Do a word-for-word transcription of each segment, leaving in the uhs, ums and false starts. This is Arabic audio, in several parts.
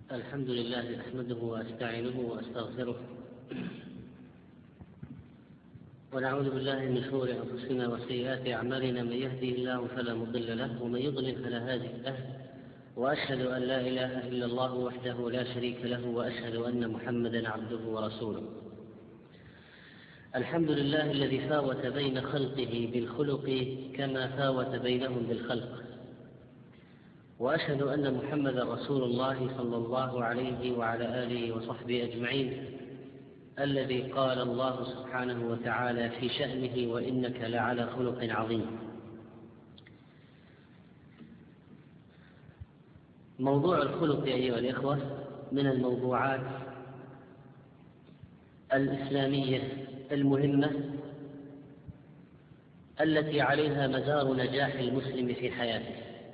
الحمد لله أحمده وأستعينه وأستغفره ونعوذ بالله من شرور أنفسنا وسيئات أعمالنا، من يهده الله فلا مضل له ومن يضلل فلا هادي له، وأشهد أن لا إله إلا الله وحده لا شريك له، وأشهد أن محمدا عبده ورسوله. الحمد لله الذي فاوت بين خلقه بالخلق كما فاوت بينهم بالخلق، وأشهد أن محمدا رسول الله صلى الله عليه وعلى آله وصحبه أجمعين، الذي قال الله سبحانه وتعالى في شأنه: وإنك لعلى خلق عظيم. موضوع الخلق أيها الإخوة من الموضوعات الإسلامية المهمة التي عليها مدار نجاح المسلم في حياته.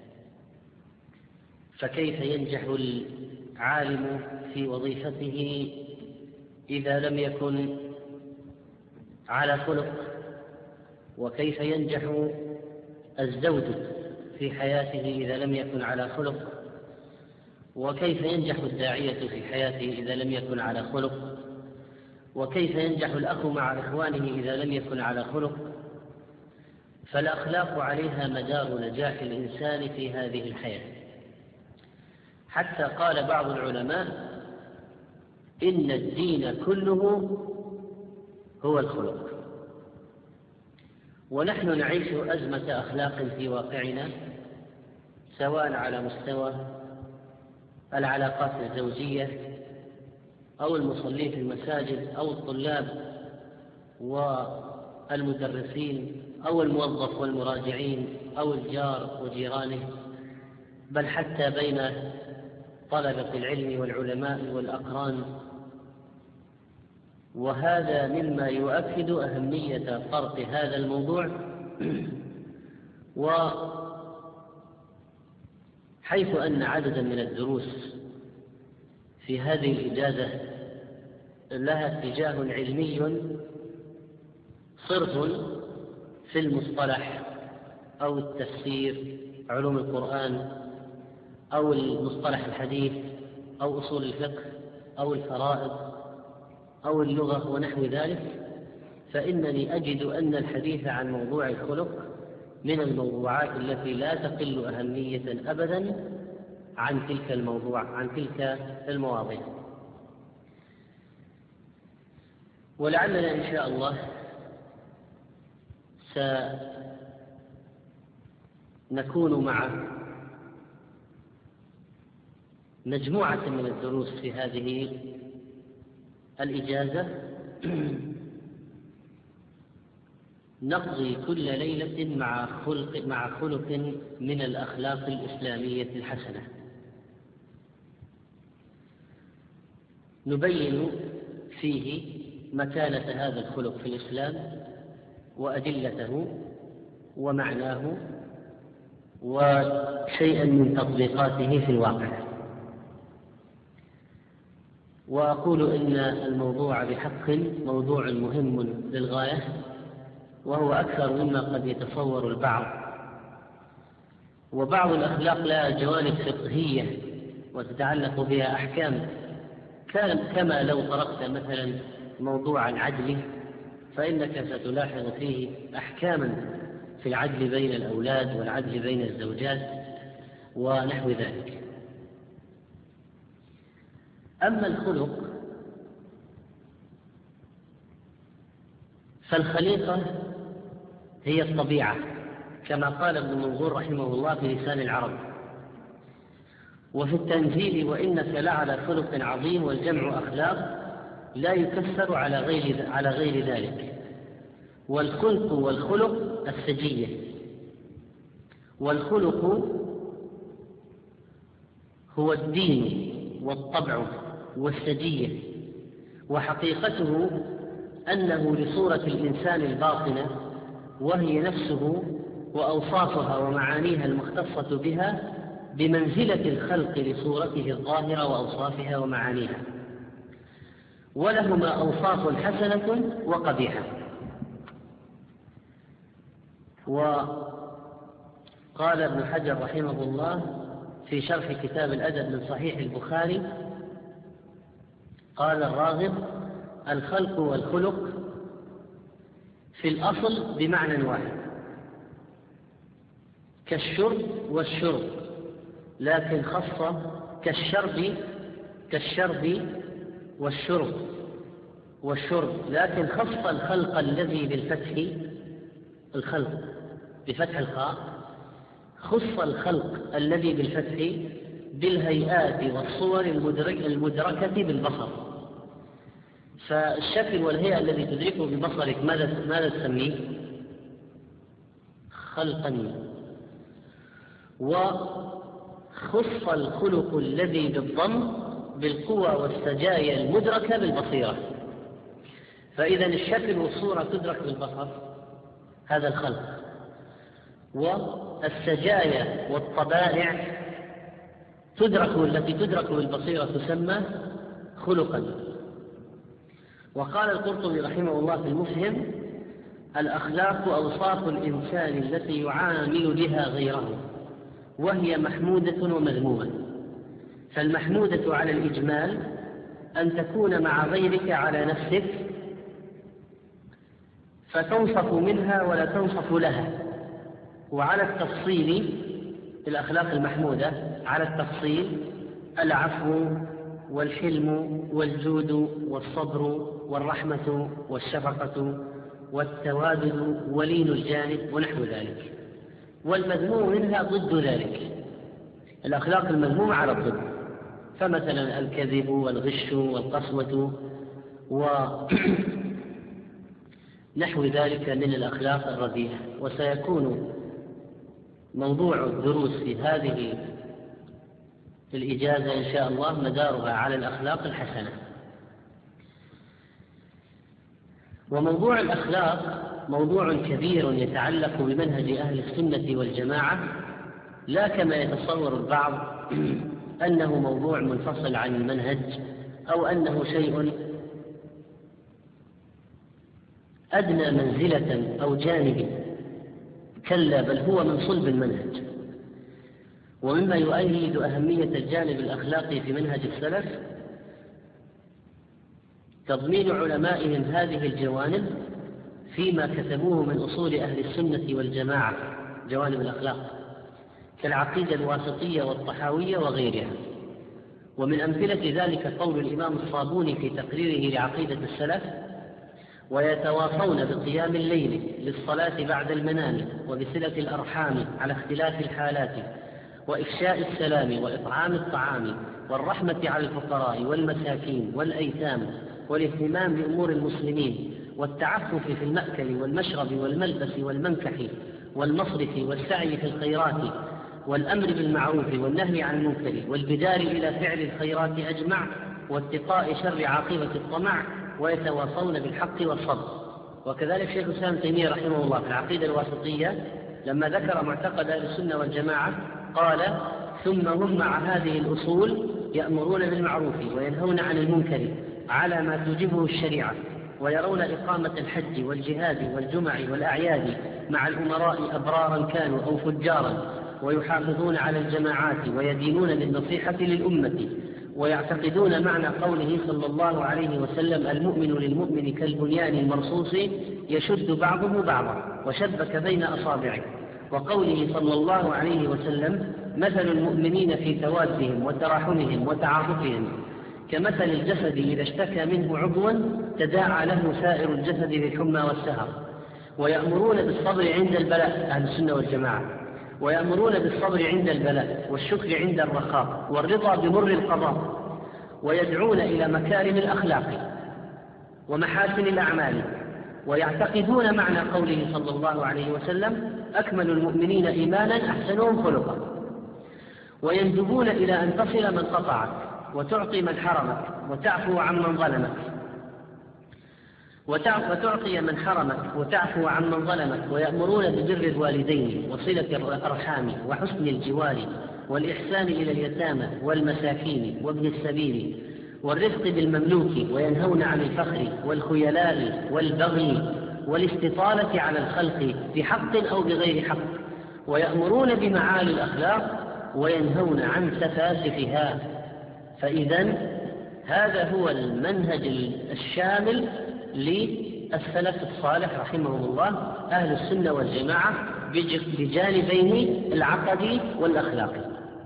فكيف ينجح العالم في وظيفته إذا لم يكن على خلق؟ وكيف ينجح الزوج في حياته إذا لم يكن على خلق؟ وكيف ينجح الداعية في حياته إذا لم يكن على خلق؟ وكيف ينجح الأخ مع إخوانه إذا لم يكن على خلق؟ فالأخلاق عليها مدار نجاح الإنسان في هذه الحياة، حتى قال بعض العلماء: إن الدين كله هو الخلق. ونحن نعيش أزمة أخلاق في واقعنا، سواء على مستوى العلاقات الزوجية أو المصلين في المساجد أو الطلاب والمدرسين أو الموظف والمراجعين أو الجار وجيرانه، بل حتى بين طلبة العلم والعلماء والأقران. وهذا مما يؤكد أهمية طرق هذا الموضوع، وحيث أن عددا من الدروس في هذه الإجازة لها اتجاه علمي صرف في المصطلح أو التفسير، علوم القرآن أو المصطلح الحديث أو أصول الفقه أو الفرائض أو اللغة ونحو ذلك، فإنني أجد أن الحديث عن موضوع الخلق من الموضوعات التي لا تقل أهمية أبدا عن تلك الموضوع عن تلك المواضيع. ولعلنا إن شاء الله سنكون مع مجموعة من الدروس في هذه الإجازة نقضي كل ليلة مع خلق مع خلق من الأخلاق الإسلامية الحسنة، نبين فيه مكانة هذا الخلق في الإسلام وأدلته ومعناه وشيئا من تطبيقاته في الواقع. وأقول إن الموضوع بحق موضوع مهم للغاية، وهو أكثر مما قد يتصور البعض. وبعض الأخلاق لها جوانب فقهية وتتعلق بها أحكام، كما لو طرقت مثلا موضوع العدل فإنك ستلاحظ فيه أحكاما في العدل بين الأولاد والعدل بين الزوجات ونحو ذلك. أما الخلق فالخليقة هي الطبيعة، كما قال ابن منظور رحمه الله في لسان العرب. وفي التنزيل: وإنك لعلى خلق عظيم، والجمع أخلاق لا يكسر على غير على غير ذلك. والخلق والخلق السجية، والخلق هو الدين والطبع والسجية، وحقيقته أنه لصورة الإنسان الباطنة، وهي نفسه وأوصافها ومعانيها المختصة بها بمنزلة الخلق لصورته الظاهرة وأوصافها ومعانيها، ولهما أوصاف حسنة وقبيحة. وقال ابن حجر رحمه الله: في شرح كتاب الأدب من صحيح البخاري قال الراغب: الخلق والخلق في الأصل بمعنى واحد كالشرب والشرب، لكن خص كالشرب كالشرب والشرب والشرب لكن خص الخلق الذي بالفتح، الخلق بفتح الخاء، خص الخلق الذي بالفتح بالهيئات والصور المدركة بالبصر. فالشكل والهيئة الذي تدركه ببصرك ماذا ماذا تسميه؟ خلقا. وخص الخلق الذي بالضم بالقوى والسجايا المدركة بالبصيرة. فإذا الشكل والصورة تدرك بالبصر، هذا الخلق، والسجايا والطبائع تدرك، التي تدرك بالبصيرة تسمى خلقا. وقال القرطبي رحمه الله في المفهم: الأخلاق أوصاف الإنسان التي يعامل بها غيره، وهي محمودة ومذمومة. فالمحمودة على الإجمال أن تكون مع غيرك على نفسك فتنصف منها ولا تنصف لها. وعلى التفصيل الأخلاق المحمودة على التفصيل العفو والحلم والجود والصبر والرحمة والشفقة والتوادد ولين الجانب ونحو ذلك. والمذموم منها ضد ذلك، الأخلاق المذمومة على الضد، فمثلا الكذب والغش والقسوة ونحو ذلك من الأخلاق الرديئة. وسيكون موضوع الدروس في هذه الإجازة إن شاء الله مدارها على الأخلاق الحسنة. وموضوع الأخلاق موضوع كبير يتعلق بمنهج أهل السنة والجماعة، لا كما يتصور البعض أنه موضوع منفصل عن المنهج أو أنه شيء أدنى منزلة أو جانبي. كلا، بل هو من صلب المنهج. ومما يؤيد أهمية الجانب الأخلاقي في منهج السلف تضمين علمائهم هذه الجوانب فيما كتبوه من أصول أهل السنة والجماعة، جوانب الأخلاق كالعقيدة الواسطية والطحاوية وغيرها. ومن أمثلة ذلك قول الإمام الصابوني في تقريره لعقيدة السلف: ويتواصون بقيام الليل للصلاة بعد المنام وبصلة الأرحام على اختلاف الحالات وإفشاء السلام وإطعام الطعام والرحمة على الفقراء والمساكين والأيتام والاهتمام بأمور المسلمين والتعفف في المأكل والمشرب والملبس والمنكح والمصرف والسعي في الخيرات والأمر بالمعروف والنهي عن المنكر والبدار إلى فعل الخيرات أجمع واتقاء شر عاقبة الطمع، ويتواصون بالحق والصبر. وكذلك شيخ الإسلام ابن تيمية رحمه الله في العقيدة الواسطية لما ذكر معتقد أهل السنة والجماعة قال: ثم هم مع هذه الأصول يأمرون بالمعروف وينهون عن المنكر على ما توجبه الشريعة، ويرون إقامة الحج والجهاد والجمع والأعياد مع الأمراء أبرارا كانوا أو فجارا، ويحافظون على الجماعات ويدينون بالنصيحة للأمة، ويعتقدون معنى قوله صلى الله عليه وسلم: المؤمن للمؤمن كالبنيان المرصوص يشد بعضه بعضا وشبك بين أصابعه، وقوله صلى الله عليه وسلم: مثل المؤمنين في توادهم وتراحمهم وتعاطفهم كمثل الجسد إذا اشتكى منه عضوا تداعى له سائر الجسد بالحمى والسهر. ويأمرون بالصبر عند البلاء، أهل السنة والجماعة، ويأمرون بالصبر عند البلاء والشكر عند الرخاء والرضا بمر القضاء، ويدعون إلى مكارم الأخلاق ومحاسن الأعمال، ويعتقدون معنى قوله صلى الله عليه وسلم: أكمل المؤمنين إيمانا أحسنهم خلقا، ويندبون إلى أن تصل من قطعك وتعطي من حرمك وتعفو عن من ظلمك وتعطي من حرمك وتعفو عن من ظلمك، ويأمرون ببر الوالدين وصلة الأرحام وحسن الجوار والإحسان إلى اليتامى والمساكين وابن السبيل والرفق بالمملوك، وينهون عن الفخر والخيلاء والبغي والاستطالة على الخلق بحق أو بغير حق، ويأمرون بمعالي الأخلاق وينهون عن سفاسفها. فإذا هذا هو المنهج الشامل للسلف الصالح رحمهم الله، أهل السنة والجماعة، بجانبين العقدي والأخلاقي.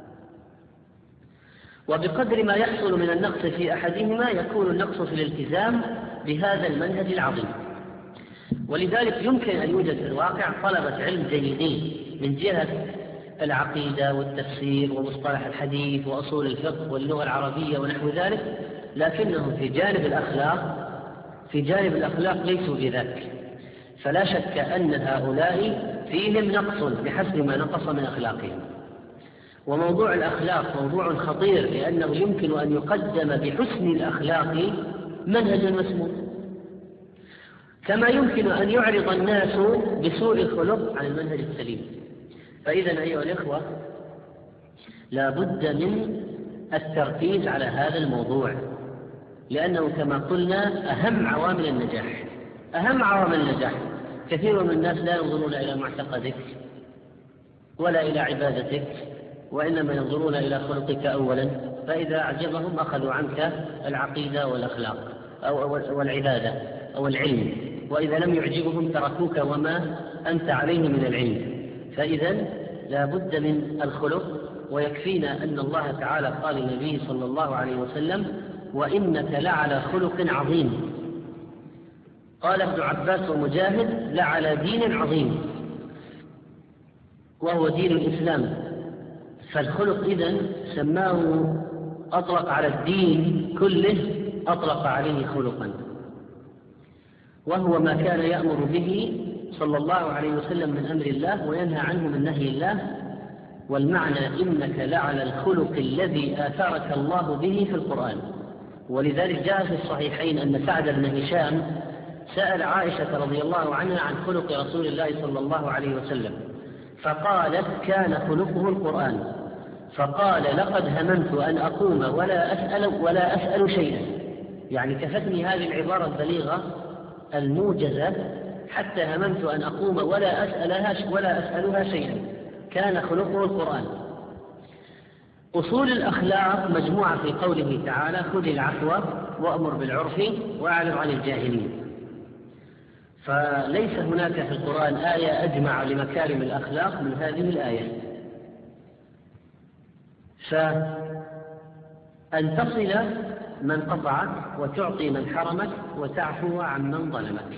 وبقدر ما يحصل من النقص في أحدهما يكون النقص في الالتزام بهذا المنهج العظيم. ولذلك يمكن أن يوجد في الواقع طلبة علم جيدين من جهة العقيدة والتفسير ومصطلح الحديث وأصول الفقه واللغة العربية ونحو ذلك، لكنهم في جانب الأخلاق في جانب الأخلاق ليسوا بذلك. فلا شك أن هؤلاء فيهم نقص بحسب ما نقص من أخلاقهم. وموضوع الأخلاق موضوع خطير، لأنه يمكن أن يقدم بحسن الأخلاق منهجا مسموع، كما يمكن أن يعرض الناس بسوء الخلق عن المنهج السليم. فإذا أيها الإخوة لا بد من التركيز على هذا الموضوع، لأنه كما قلنا أهم عوامل النجاح. أهم عوامل النجاح. كثير من الناس لا ينظرون إلى معتقدك ولا إلى عبادتك، وإنما ينظرون إلى خلقك أولا، فإذا أعجبهم أخذوا عنك العقيدة والأخلاق أو والعبادة أو العلم، وإذا لم يعجبهم تركوك وما أنت عليه من العلم. فإذا لا بد من الخلق. ويكفينا أن الله تعالى قال للنبي صلى الله عليه وسلم: وإنك لعلى خلق عظيم. قال ابن عباس ومجاهد: لعلى دين عظيم، وهو دين الإسلام. فالخلق إذن سماه، أطلق على الدين كله أطلق عليه خلقا، وهو ما كان يأمر به صلى الله عليه وسلم من أمر الله وينهى عنه من نهي الله. والمعنى إنك لعلى الخلق الذي آثرك الله به في القرآن. ولذلك جاء في الصحيحين أن سعد بن هشام سأل عائشة رضي الله عنها عن خلق رسول الله صلى الله عليه وسلم، فقالت: كان خلقه القرآن. فقال: لقد هممت أن أقوم ولا أسأل ولا أسأل شيئا. يعني كفتني هذه العبارة البليغة الموجزة حتى هممت أن أقوم ولا أسألها ولا أسألها شيئا. كان خلقه القرآن. أصول الأخلاق مجموعة في قوله تعالى: خذ العفو وأمر بالعرف وأعرض عن الجاهلين. فليس هناك في القرآن آية أجمع لمكارم الأخلاق من هذه الآية. فأن تصل من قطعك وتعطي من حرمك وتعفو عن من ظلمك.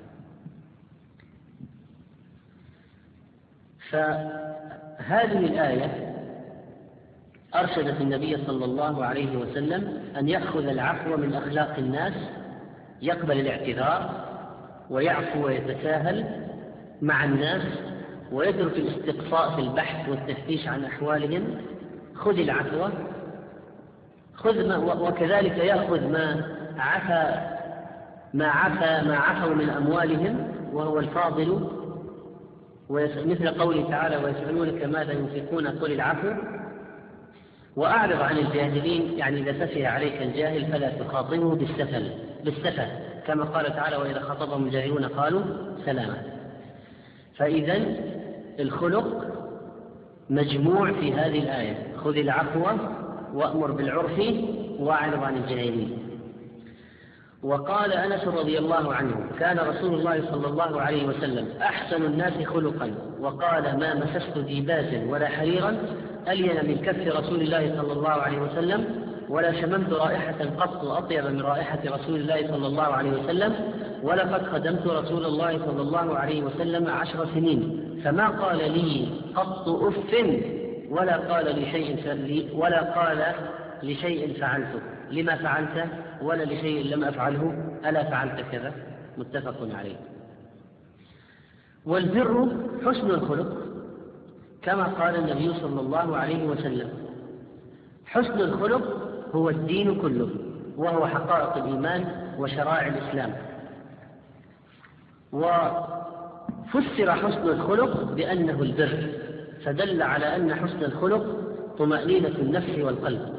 فهذه الآية أرشدت النبي صلى الله عليه وسلم أن يأخذ العفو من أخلاق الناس، يقبل الاعتذار ويعفو ويتساهل مع الناس ويترك الاستقصاء في البحث والتفتيش عن أحوالهم. خذ العفو، خذ ما وكذلك يأخذ ما عفى ما عفى ما عفوا من أموالهم وهو الفاضل. مثل قوله تعالى: ويسألونك ماذا ينفقون قل العفو وأعرض عن الجاهلين. يعني إذا سفه عليك الجاهل فلا تخاطبه بالسفل بالسفه، كما قال تعالى: وإذا خاطبهم الجاهلون قالوا سلاما. فإذا الخلق مجموع في هذه الآية: خذ العفو وأمر بالعرف وأعرض عن الجاهلين. وقال أنس رضي الله عنه: كان رسول الله صلى الله عليه وسلم أحسن الناس خلقا، وقال: ما مسست ديباجا ولا حريرا ألين من كف رسول الله صلى الله عليه وسلم، ولا شممت رائحة قط أطيب من رائحة رسول الله صلى الله عليه وسلم، ولقد خدمت رسول الله صلى الله عليه وسلم عشر سنين فما قال لي قط أف ولا قال لشيء ولا قال لشيء فعلته لما فعلت ولا لشيء لم أفعله ألا فعلت كذا. متفق عليه. والبر حسن الخلق كما قال النبي صلى الله عليه وسلم: حسن الخلق هو الدين كله، وهو حقائق الإيمان وشرائع الإسلام. وفسر حسن الخلق بأنه البر، فدل على أن حسن الخلق طمأنينة النفس والقلب.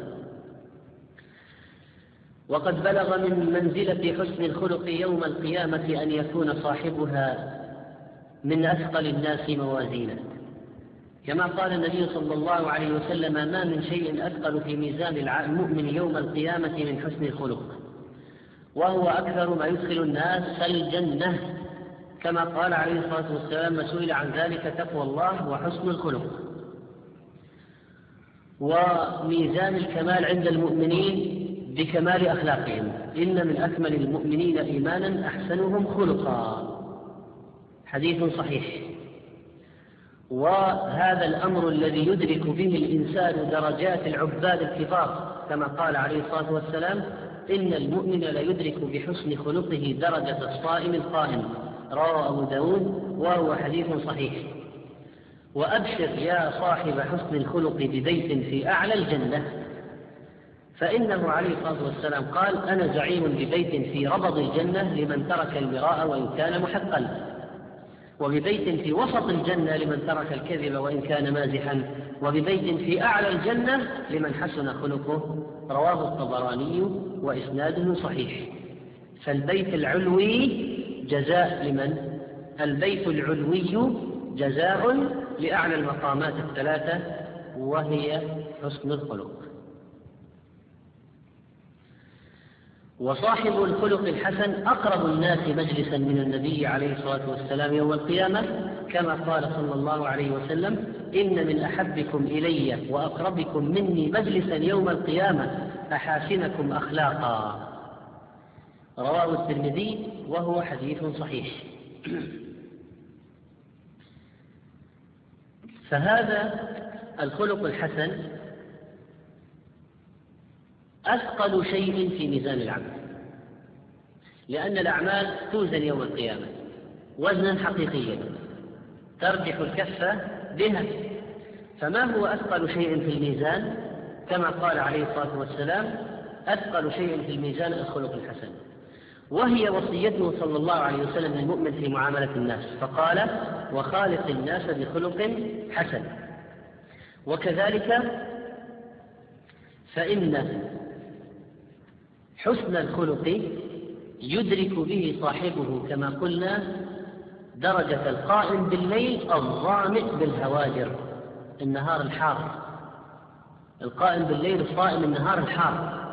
وقد بلغ من منزلة حسن الخلق يوم القيامة أن يكون صاحبها من أثقل الناس موازينا. كما قال النبي صلى الله عليه وسلم: ما من شيء أثقل في ميزان المؤمن يوم القيامة من حسن الخلق، وهو أكثر ما يدخل الناس الجنة. كما قال عليه الصلاة والسلام: ما سئل عن ذلك تقوى الله وحسن الخلق. وميزان الكمال عند المؤمنين بكمال أخلاقهم: إن من أكمل المؤمنين إيمانا أحسنهم خلقا. حديث صحيح. وهذا الأمر الذي يدرك به الإنسان درجات العباد الكبار، كما قال عليه الصلاة والسلام: إن المؤمن لا يدرك بحسن خلقه درجة الصائم القائم. رواه أبو داود وهو حديث صحيح. وأبشر يا صاحب حسن الخلق ببيت في أعلى الجنة، فإنه عليه الصلاة والسلام قال: أنا زعيم ببيت في ربض الجنة لمن ترك المراء وإن كان محقا، وببيت في وسط الجنة لمن ترك الكذب وإن كان مازحا، وببيت في أعلى الجنة لمن حسن خلقه. رواه الطبراني وإسناده صحيح. فالبيت العلوي جزاء لمن؟ البيت العلوي جزاء لأعلى المقامات الثلاثة، وهي حسن الخلق. وصاحب الخلق الحسن أقرب الناس مجلسا من النبي عليه الصلاة والسلام يوم القيامة، كما قال صلى الله عليه وسلم: إن من أحبكم إلي وأقربكم مني مجلسا يوم القيامة أحاسنكم أخلاقا. رواه الترمذي وهو حديث صحيح. فهذا الخلق الحسن أثقل شيء في ميزان العمل، لأن الأعمال توزن يوم القيامة وزنا حقيقيا ترجح الكفة بها. فما هو أثقل شيء في الميزان؟ كما قال عليه الصلاة والسلام: أثقل شيء في الميزان الخلق الحسن. وهي وصيته صلى الله عليه وسلم للمؤمن في معاملة الناس، فقال: وخالق الناس بخلق حسن. وكذلك فإن حسن الخلق يدرك به صاحبه كما قلنا درجة القائم بالليل الظامئ بالهواجر النهار الحار. القائم بالليل الصائم النهار الحار.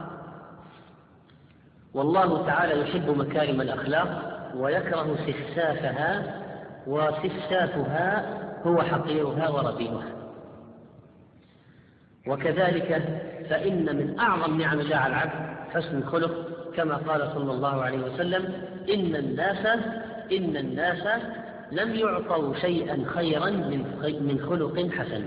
والله تعالى يحب مكارم الأخلاق ويكره سفسافها، وسفسافها هو حقيرها ورذيلها. وكذلك فإن من أعظم نعم الله على العبد حسن الخلق، كما قال صلى الله عليه وسلم: إن الناس إن الناس لم يعطوا شيئا خيرا من خلق حسن.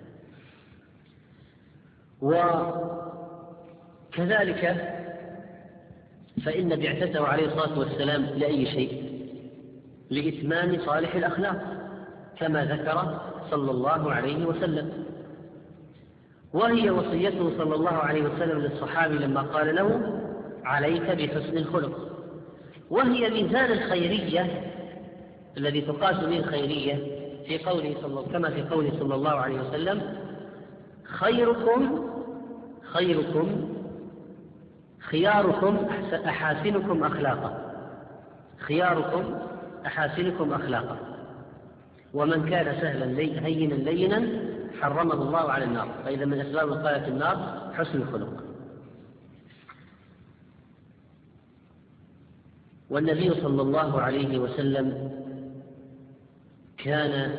وكذلك فإن بعثته عليه الصلاة والسلام لأي شيء؟ لإتمام صالح الأخلاق، كما ذكر صلى الله عليه وسلم. وهي وصيته صلى الله عليه وسلم للصحابي لما قال له: عليك بحسن الخلق. وهي ميزان الخيرية الذي تقاس به الخيرية في قوله صلى كما في قوله صلى الله عليه وسلم: خيركم خيركم خياركم أحاسنكم أخلاقا. خياركم أحاسنكم أخلاقا. ومن كان سهلا هينا لينا حرمه الله على النار. فإذا من أسباب وقاية النار حسن الخلق. والنبي صلى الله عليه وسلم كان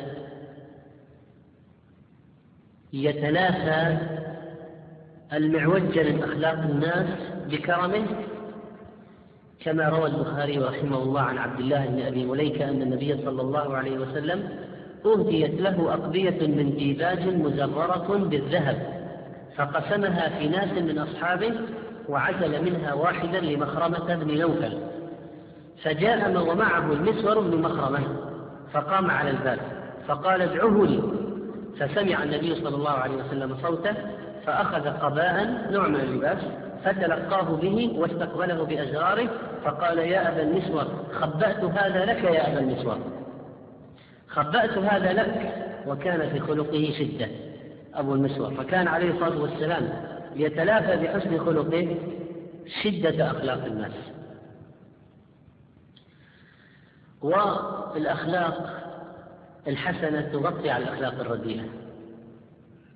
يتنافى المعوج من أخلاق الناس بكرمه، كما روى البخاري رحمه الله عن عبد الله بن أبي مليكة أن النبي صلى الله عليه وسلم أهديت له أقبية من ديباج مزررة بالذهب، فقسمها في ناس من أصحابه وعزل منها واحدا لمخرمة بن نوفل، فجاء ومعه المسور بن مخرمة فقام على الباب فقال: ادعوه لي. فسمع النبي صلى الله عليه وسلم صوته فأخذ قباء نوع من اللباس فتلقاه به واستقبله بأزراره فقال: يا أبا المسور خبأت هذا لك يا أبا المسور، خبأت هذا لك. وكان في خلقه شدة أبو المسور، فكان عليه الصلاة والسلام يتلافى بحسن خلقه شدة أخلاق الناس. والأخلاق الحسنة تغطي على الأخلاق الرديئة،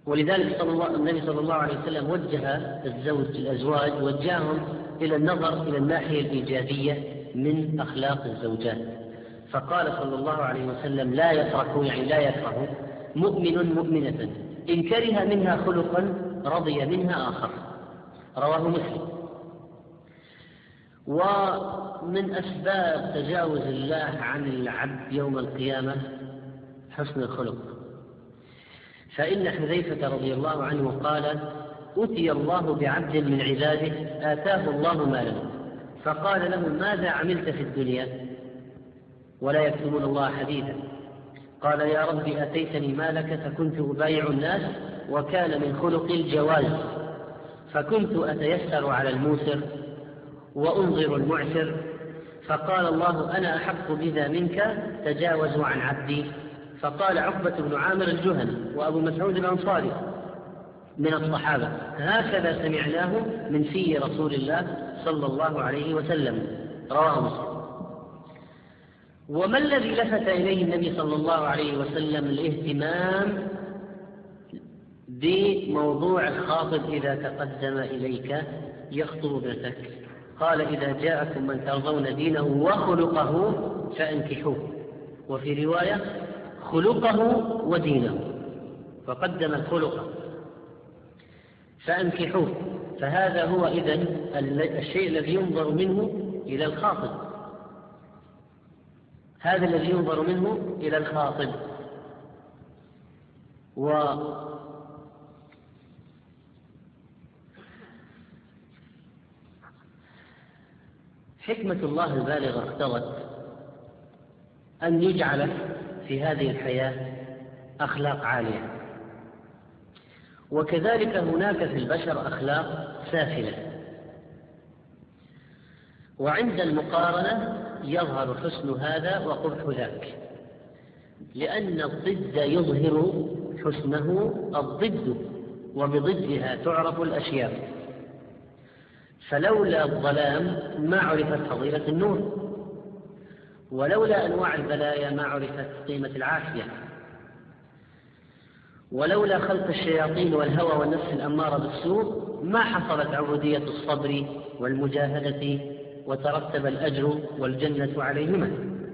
ولذلك صلى الله النبي صلى الله عليه وسلم وجه الزوج الأزواج وجههم إلى النظر إلى الناحية الإيجابية من أخلاق الزوجات، فقال صلى الله عليه وسلم: لا يكره، يعني لا يكره مؤمن مؤمنة إن كره منها خلقا رضي منها آخر. رواه مسلم. ومن أسباب تجاوز الله عن العبد يوم القيامة حسن الخلق، فإن حذيفة رضي الله عنه قال: أتي الله بعبد من عباده آتاه الله مالا، فقال له: ماذا عملت في الدنيا؟ ولا يكتمون الله حديثا. قال: يا رب أتيتني مالك فكنت أبايع الناس، وكان من خلق الجواز، فكنت أتيسر على الموسر وأنظر المعسر، فقال الله: أنا أحق بذا منك، تجاوزوا عن عبدي. فقال عقبة بن عامر الجهني وأبو مسعود الأنصاري من الصحابة: هكذا سمعناه من في رسول الله صلى الله عليه وسلم. رواه مسلم. وما الذي لفت إليه النبي صلى الله عليه وسلم الاهتمام بموضوع الخاطب إذا تقدم إليك يخطب ابنتك؟ قال: إذا جاءكم من ترضون دينه وخلقه فأنكحوه، وفي رواية خلقه ودينه، فقدم الخلق فأنكحوه. فهذا هو إذن الشيء الذي ينظر منه إلى الخاطب، هذا الذي ينظر منه إلى الخاطب. وحكمة الله البالغة اقتضت أن يجعل في هذه الحياة أخلاق عالية، وكذلك هناك في البشر أخلاق سافلة، وعند المقارنة يظهر حسن هذا وقبح ذاك، لأن الضد يظهر حسنه الضد، وبضدها تعرف الأشياء. فلولا الظلام ما عرفت فضيلة النور، ولولا أنواع البلايا ما عرفت قيمة العافية، ولولا خلق الشياطين والهوى والنفس الأمارة بالسوء ما حصلت عبودية الصبر والمجاهدة وترتب الأجر والجنة عليهما.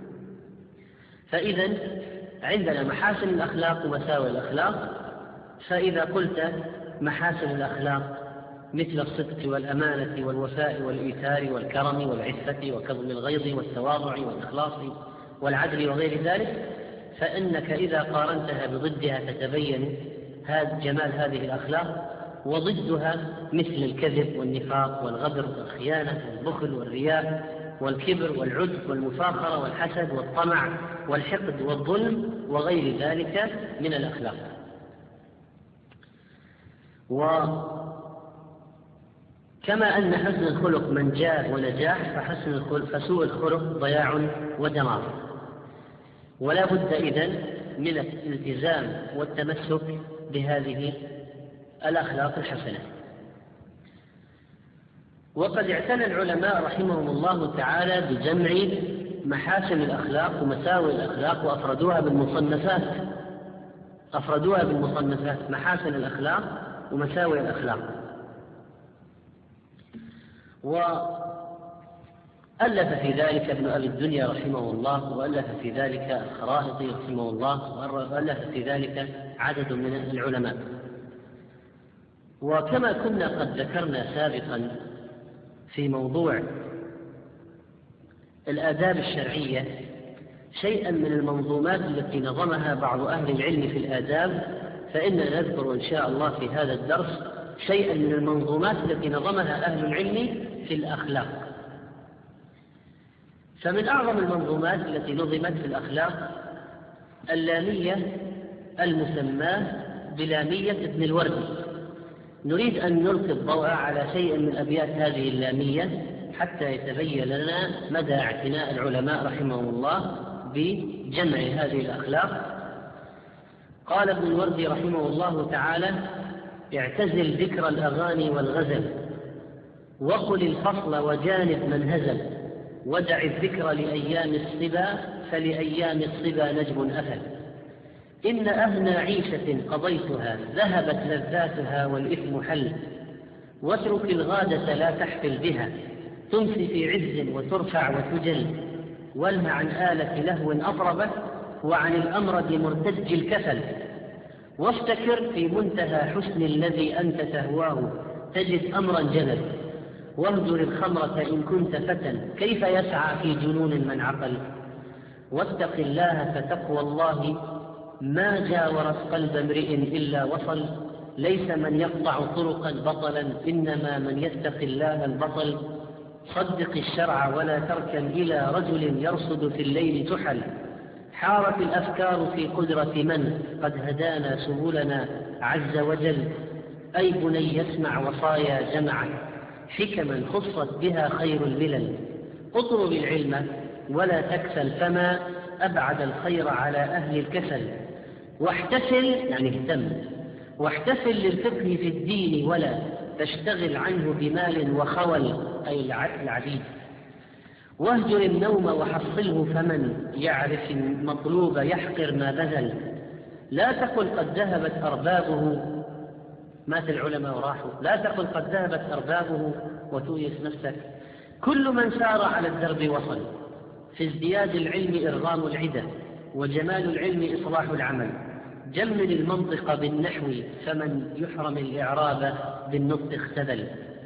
فإذا عندنا محاسن الأخلاق ومساوئ الأخلاق. فإذا قلت محاسن الأخلاق مثل الصدق والأمانة والوفاء والإيثار والكرم والعفة وكظم الغيظ والتواضع والإخلاص والعدل وغير ذلك، فإنك إذا قارنتها بضدها تتبين هذا جمال هذه الأخلاق، وضدها مثل الكذب والنفاق والغدر والخيانة والبخل والرياء والكبر والعجب والمفاخرة والحسد والطمع والحقد والظلم وغير ذلك من الأخلاق. وكما أن حسن الخلق منجاة ونجاح، فحسن الخلق فسوء الخلق ضياع ودمار. ولا بد إذن من الالتزام والتمسك بهذه الأخلاق الحسنة. وقد اعتنى العلماء رحمهم الله تعالى بجمع محاسن الأخلاق ومساوئ الأخلاق، وأفردوها بالمصنفات أفردوها بالمصنفات محاسن الأخلاق ومساوئ الأخلاق. وألف في ذلك ابن أبي الدنيا رحمه الله، وألف في ذلك الخرائطي رحمه الله، وألف في ذلك عدد من العلماء. وكما كنا قد ذكرنا سابقا في موضوع الآداب الشرعية شيئا من المنظومات التي نظمها بعض أهل العلم في الآداب، فإننا نذكر إن شاء الله في هذا الدرس شيئا من المنظومات التي نظمها أهل العلم في الأخلاق. فمن أعظم المنظومات التي نظمت في الأخلاق اللامية المسماة بلامية ابن الوردي. نريد أن نلقي الضوء على شيء من أبيات هذه اللامية حتى يتبين لنا مدى اعتناء العلماء رحمهم الله بجمع هذه الأخلاق. قال ابن الوردي رحمه الله تعالى: اعتزل ذكر الأغاني والغزل، وقل الفصل وجانب من هزل، ودع الذكر لأيام الصبا، فلأيام الصبا نجم أفل. إن أهنى عيشة قضيتها ذهبت لذاتها والإثم حل، واترك الغادة لا تحفل بها، تمسي في عز وترفع وتجل، والها عن آلة لهو أطربت، وعن الأمرد مرتج الكسل، وافتكر في منتهى حسن الذي أنت تهواه تجد أمرا جلل، واهجر الخمرة إن كنت فتى كيف يسعى في جنون من عقل، واتق الله فتقوى الله ما جاورت قلب امرئ إلا وصل، ليس من يقطع طرقا بطلا إنما من يتق الله البطل، صدق الشرع ولا تركن إلى رجل يرصد في الليل تحل، حارت الأفكار في قدرة من قد هدانا سبلنا عز وجل، أي بني يسمع وصايا جمعا حكما خصت بها خير الملل، اطلب العلم ولا تكسل فما أبعد الخير على أهل الكسل، واحتفل يعني اهتم واحتفل للفقه في الدين ولا تشتغل عنه بمال وخول أي العبيد، واهجر النوم وحصله فمن يعرف المطلوب يحقر ما بذل، لا تقل قد ذهبت أربابه مات العلماء وراحوا، لا تقل قد ذهبت أربابه وتويس نفسك، كل من سار على الدرب وصل، في ازدياد العلم إرغام العدة، وجمال العلم إصلاح العمل، جمل المنطق بالنحو فمن يحرم الإعراب بالنطق اختذل،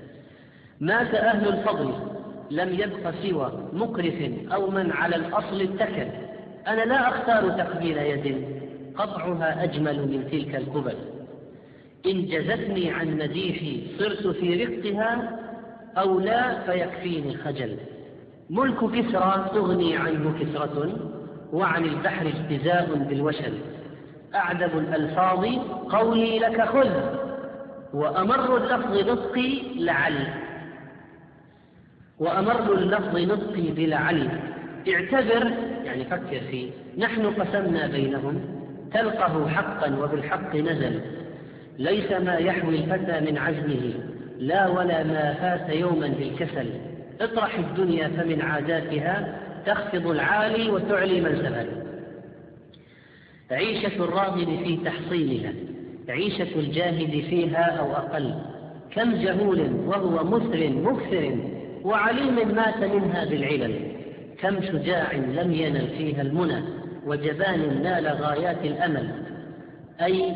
مات أهل الفضل لم يبق سوى مكرف أو من على الأصل اتكل، أنا لا أختار تقبيل يد قطعها أجمل من تلك القبل، إن جزتني عن مديحي صرت في رقها أو لا فيكفيني الخجل، ملك كسرى تغني عنه كسرة وعن البحر اجتزاء بالوشل، أعذب الألفاظ قولي لك خذ وأمر اللفظ نطقي لعل وأمر اللفظ نطقي بلعل، اعتبر يعني فكر فيه، نحن قسمنا بينهم تلقه حقا وبالحق نزل، ليس ما يحوي الفتى من عزمه لا ولا ما فات يوما بالكسل، اطرح الدنيا فمن عاداتها تخفض العالي وتعلي من سفل، عيشة الراغب في تحصيلها عيشة الجاهد فيها أو أقل، كم جهول وهو مثر مكثر وعليم مات منها بالعلل، كم شجاع لم ينل فيها المنى وجبان نال غايات الأمل، أي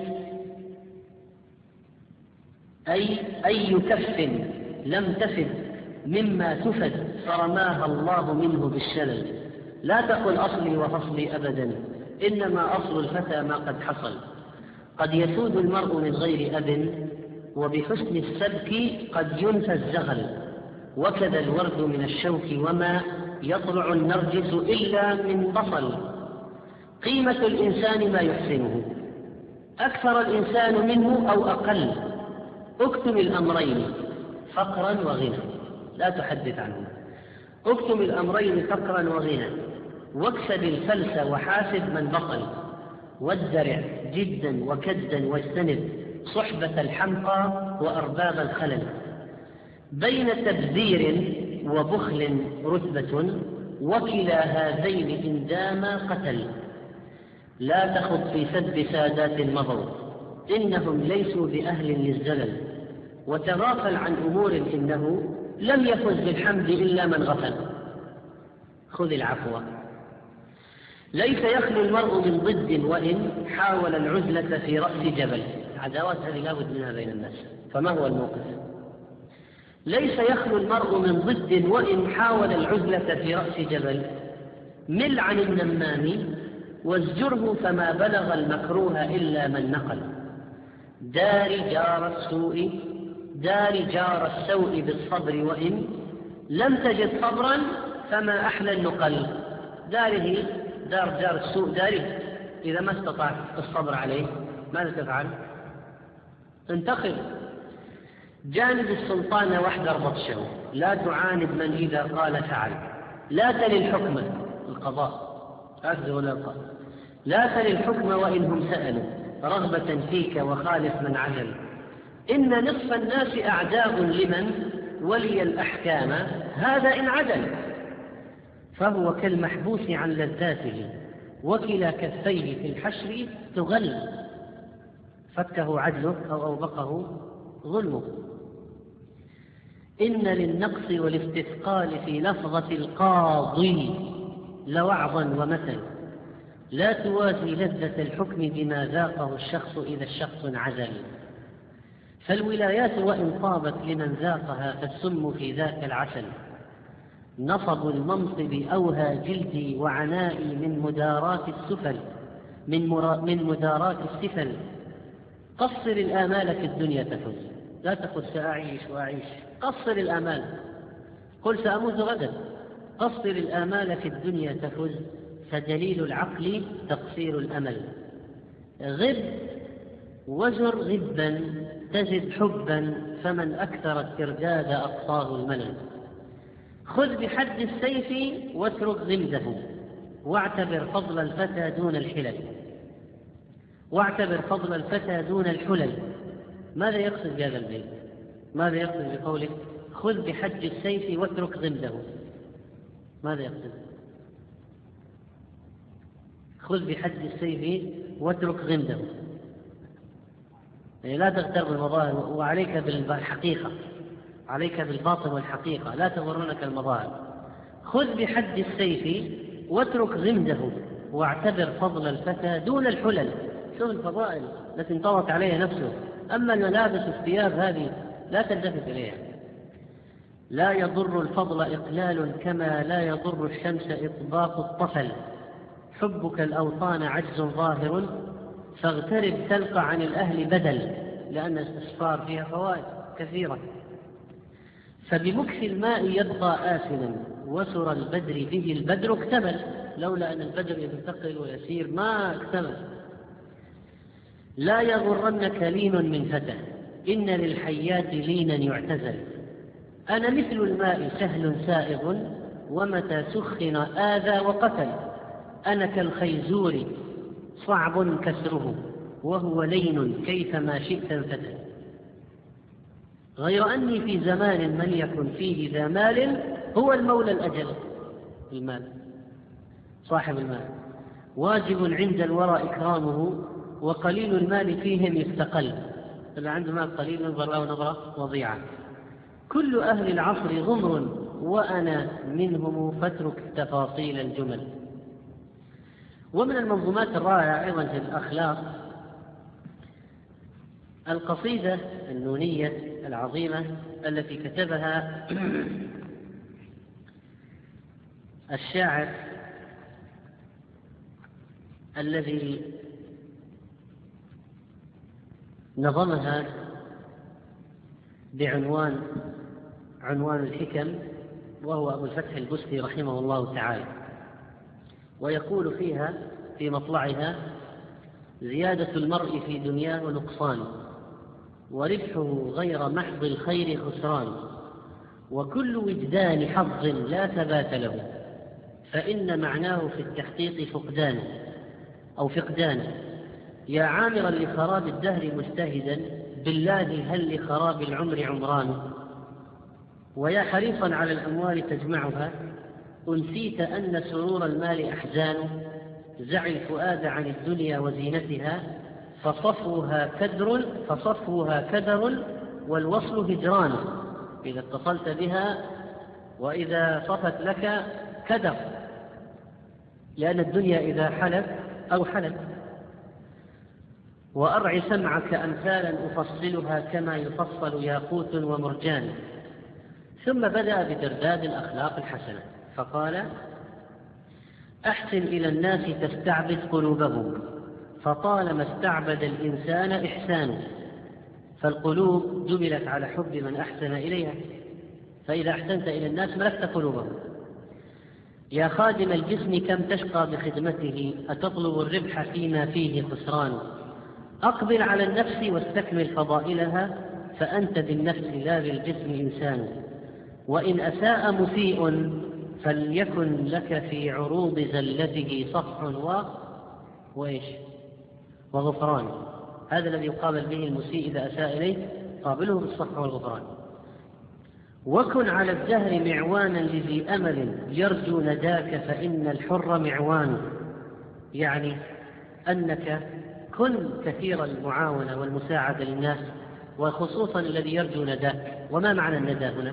أي أي كف لم تفد مما تفد فرماها الله منه بالشلل، لا تقل أصلي وفصلي أبدا إنما أصل الفتى ما قد حصل، قد يسود المرء من غير أب وبحسن السبك قد ينفى الزغل، وكذا الورد من الشوك وما يطلع النرجس إلا من بصل، قيمة الإنسان ما يحسنه أكثر الإنسان منه أو أقل، اكتم الأمرين فقرا وغنى لا تحدث عنهما، اكتم الأمرين فقرا وغنى، واكسب الفلس وحاسب من بطل، وادرع جدا وكدا واجتنب صحبة الحمقى وأرباب الخلل، بين تبذير وبخل رتبة وكلا هذين إن داما قتل، لا تخض في سب سادات مضوا إنهم ليسوا بأهل للزلل، وتغافل عن أمور إنه لم يفز بالحمد إلا من غفل، خذ العفو، ليس يخلو المرء من ضد وإن حاول العزلة في رأس جبل، عداوات هذه لا بد منها بين الناس، فما هو الموقف؟ ليس يخلو المرء من ضد وإن حاول العزلة في رأس جبل، مل عن النمام وازجره فما بلغ المكروه إلا من نقل، دار جار السوء دار جار السوء بالصبر وإن لم تجد صبرا فما أحلى النقل، داره دار جار السوء داره إذا ما استطعت الصبر عليه ماذا تفعل؟ انتقل، جانب السلطان واحذر بطشه، لا تعاند من إذا قال فعل، لا تل الحكم القضاء أخذ ولا القضاء، لا تل الحكم وإن هم سألوا رغبة فيك وخالف من عجل، إن نصف الناس أعداء لمن ولي الأحكام هذا إن عدل، فهو كالمحبوس عن لذاته وكلا كفيه في الحشر تغل، فكه عدله أو أوبقه ظلمه. إن للنقص والاستثقال في لفظة القاضي لوعظا ومثل، لا توازي لذة الحكم بما ذاقه الشخص إذا الشخص انعزل. فالولايات وإن طابت لمن ذاقها فالسم في ذاك العسل. نصب المنصب أوهى جلدي وعنائي من مدارات السفل من, مرا من مدارات السفل. قصر الآمال في الدنيا تفز، لا تقل سأعيش وأعيش، قصر الآمال، قل سأموت غدا. قصر الآمال في الدنيا تفز، فدليل العقل تقصير الأمل. غب وزر غبا تزد حبا، فمن أكثر الترداد أقصاه الملل. خذ بحد السيف واترك غمده، واعتبر فضل الفتى دون الحلل. واعتبر فضل الفتى دون الحلل. ماذا يقصد بهذا البيت؟ ماذا يقصد بقوله خذ بحد السيف واترك غمده؟ ماذا يقصد؟ خذ بحد السيف واترك غمده، يعني لا تغتر بالمظاهر، وعليك بالحقيقة، عليك بالباطن والحقيقة، لا تغرنك المظاهر. خذ بحد السيف واترك غمده، واعتبر فضل الفتى دون الحلل. شوف الفضائل التي انطوت عليها نفسه، أما الملابس والثياب هذه لا تلتفت إليها. لا يضر الفضل إقلال كما لا يضر الشمس إطباق الطفل. حبك الأوطان عجز ظاهر، فاغترب تلقى عن الأهل بدل، لأن الاستسفار فيها فوائد كثيرة. فبمكث الماء يبقى آسنا، وسر البدر به البدر اكتمل. لولا أن البدر ينتقل ويسير ما اكتمل. لا يغرنك لين من فتى، إن للحيات لينا يعتزل. أنا مثل الماء سهل سائغ، ومتى سخن آذى وقتل. أنا كالخيزور صعب كسره، وهو لين كيفما شئت انفتل. غير أني في زمان من يكن فيه ذا مال، هو المولى الأجل. المال صاحب المال واجب عند الورى إكرامه، وقليل المال فيهم يستقل. اللي عنده مال قليل نظر له نظرة وضيعة. كل أهل العصر غمر، وأنا منهم، فاترك تفاصيل الجمل. ومن المنظومات الرائعة أيضا في الأخلاق القصيدة النونية العظيمة التي كتبها الشاعر الذي نظمها بعنوان عنوان الحكم، وهو أبو الفتح البستي رحمه الله تعالى. ويقول فيها في مطلعها: زيادة المرء في دنياه نقصان، وربحه غير محض الخير خسران. وكل وجدان حظ لا ثبات له، فإن معناه في التحقيق فقدان أو فقدان. يا عامرا لخراب الدهر مجتهدا، بالله هل لخراب العمر عمران. ويا حريصا على الأموال تجمعها، أنسيت أن سرور المال أحزان. زع الفؤاد عن الدنيا وزينتها، فصفوها كدر فصفوها كدر والوصل هجران. إذا اتصلت بها وإذا صفت لك كدر، لأن الدنيا إذا حلت أو حلت. وأرع سمعك أمثالا أفصلها، كما يفصل ياقوت ومرجان. ثم بدأ بترداد الأخلاق الحسنة فقال: أحسن إلى الناس تستعبد قلوبهم، فطالما استعبد الإنسان إحسانه. فالقلوب جبلت على حب من أحسن إليها، فإذا أحسنت إلى الناس ملكت قلوبهم. يا خادم الجسم كم تشقى بخدمته، أتطلب الربح فيما فيه خسران. أقبل على النفس واستكمل فضائلها، فأنت بالنفس لا بالجسم إنسان. وإن أساء مسيء فليكن لك في عروض زلته صفح و... وإيش وغفران. هذا الذي يقابل به المسيء إذا أساء إليه، قابله بالصفح والغفران. وكن على الدهر معوانا لذي أمل، يرجو نداك فإن الحر معوان. يعني أنك كن كثير المعاونة والمساعدة للناس، وخصوصا الذي يرجو نداك. وما معنى الندى هنا؟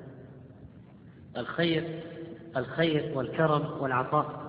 الخير الخير والكرم والعطاء.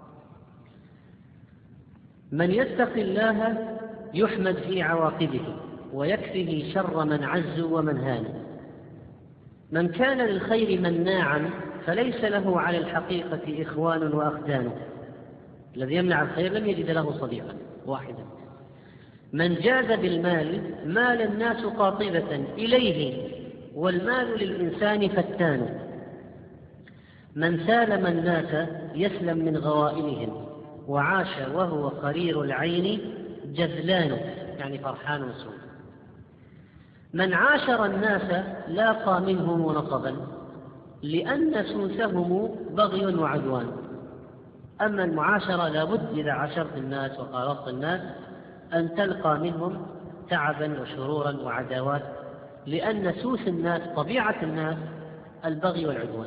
من يتق الله يحمد في عواقبه ويكفه شر من عز ومن هان. من كان للخير مناعا فليس له على الحقيقة إخوان وأخدان. الذي يمنع الخير لم يجد له صديقا واحدا. من جاز بالمال مال الناس قاطبة إليه والمال للإنسان فتان. من سالم الناس يسلم من غوائلهم وعاش وهو قرير العين جذلان، يعني فرحان وسرور. من عاشر الناس لاقى منهم نصبا لأن سوسهم بغي وعدوان. أما المعاشرة لابد إذا عاشرت الناس وقاربت الناس أن تلقى منهم تعبا وشرورا وعداوات، لأن سوس الناس طبيعة الناس البغي والعدوان.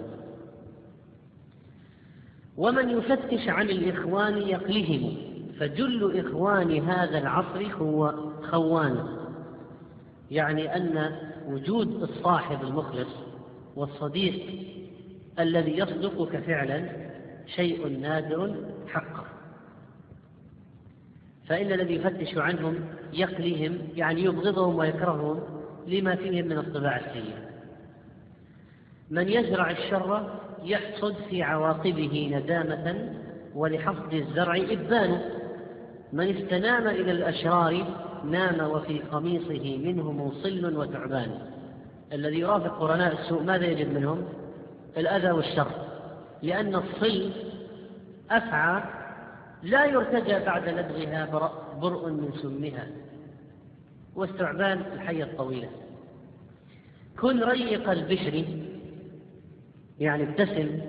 ومن يفتش عن الإخوان يقلهم فجل إخوان هذا العصر هو خوان. يعني أن وجود الصاحب المخلص والصديق الذي يصدقك فعلا شيء نادر حقا. فإن الذي يفتش عنهم يقلهم يعني يبغضهم ويكرههم لما فيهم من الطباع السيئة. من يزرع الشر يحصد في عواقبه ندامة ولحصد الزرع إبان. من استنام إلى الأشرار نام وفي قميصه منهم صل وتعبان. الذي يرافق قرناء السوء ماذا يجد منهم؟ الأذى والشر، لأن الصل أفعى لا يرتجى بعد لدغها برء من سمها، والثعبان الحية الطويلة. كن ريق البشر يعني ابتسم،